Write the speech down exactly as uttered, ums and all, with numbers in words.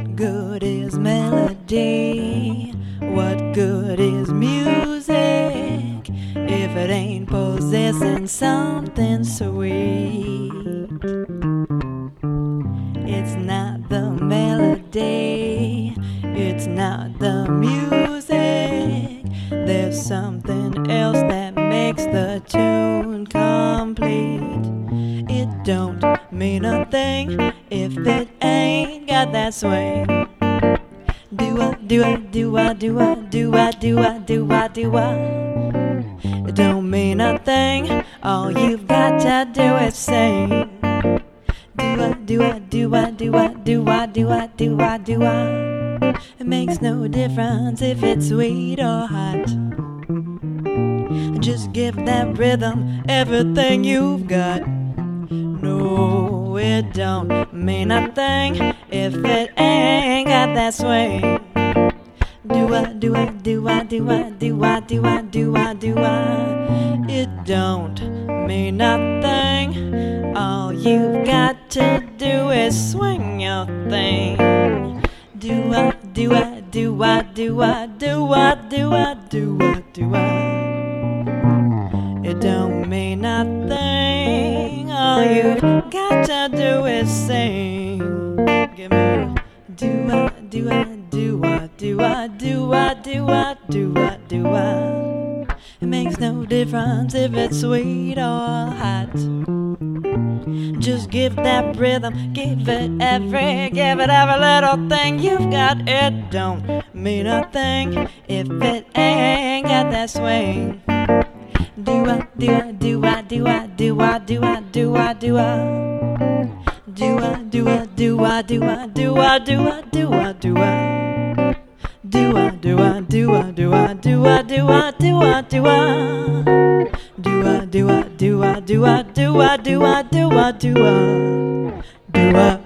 What good is melody? What good is music if it ain't possessing something sweet? It's not the melody, it's not the music. There's something else that makes the tune complete. It don't mean a thing if it ain't got that swing. Do I, do I, do I, do I, do I, do I, do I, do I. It don't mean a thing, all you've got to do is sing. Do I, do I, do I, do I, do I, do I, do I, do I. It makes no difference if it's sweet or hot. Just give that rhythm everything you've got. No, it don't mean a thing if it ain't got that swing. Do I, do I, do I, do I, do I, do I, do I, do I. It don't mean nothing. All you've got to do is swing your thing. Do I, do I, do I, do I, do I, do I, do I, do I. It don't mean nothing. All you've got to do is sing. Give me do I, do I, do I, do I, do I, do I, do I, do I. It makes no difference if it's sweet or hot. Just give that rhythm, give it every, give it every little thing you've got. It don't mean a thing if it ain't got that swing. Do I, do I, do I, do I, do I, do I, do I, do I. Do I, do I, do I, do I, do I, do I, do I, do I. Do I, do I, do I, do I, do I, do I, do I, do I. Do I, do I, do I, do I, do I, do I, do I, do I. Do I.